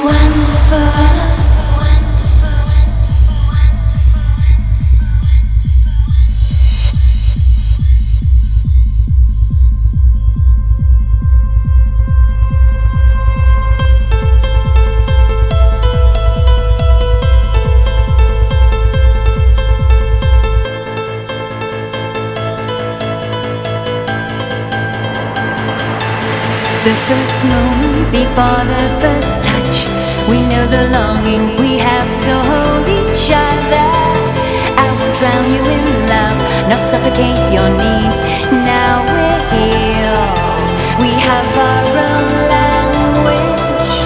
The first moment before the first touch, we know the longing we have to hold each other. I will drown you in love, not suffocate your needs. Now we're here, we have our own language.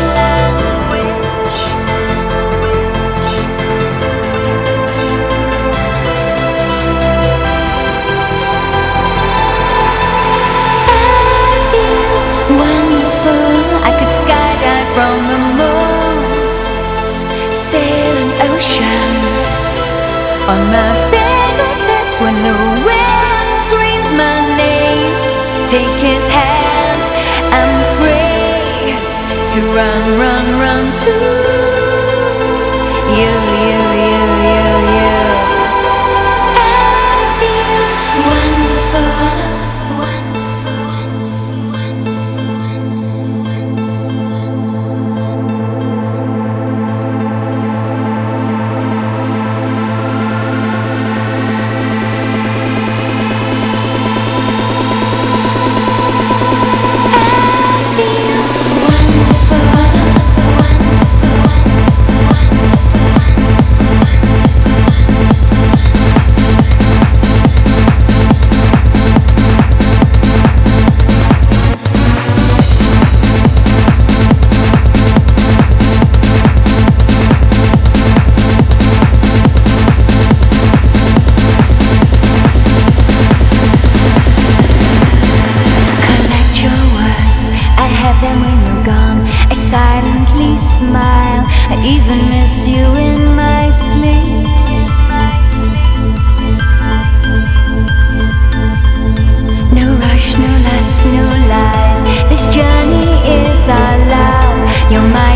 Wonderful, I could skydive from the moon, sail an ocean on my fingertips when the wind screams my name. Take his hand, I'm free to run, run, run to you, you, you, you, you. I feel wonderful. Then when you're gone, I silently smile. I even miss you in my sleep. No rush, no lust, no lies. This journey is our love. You're my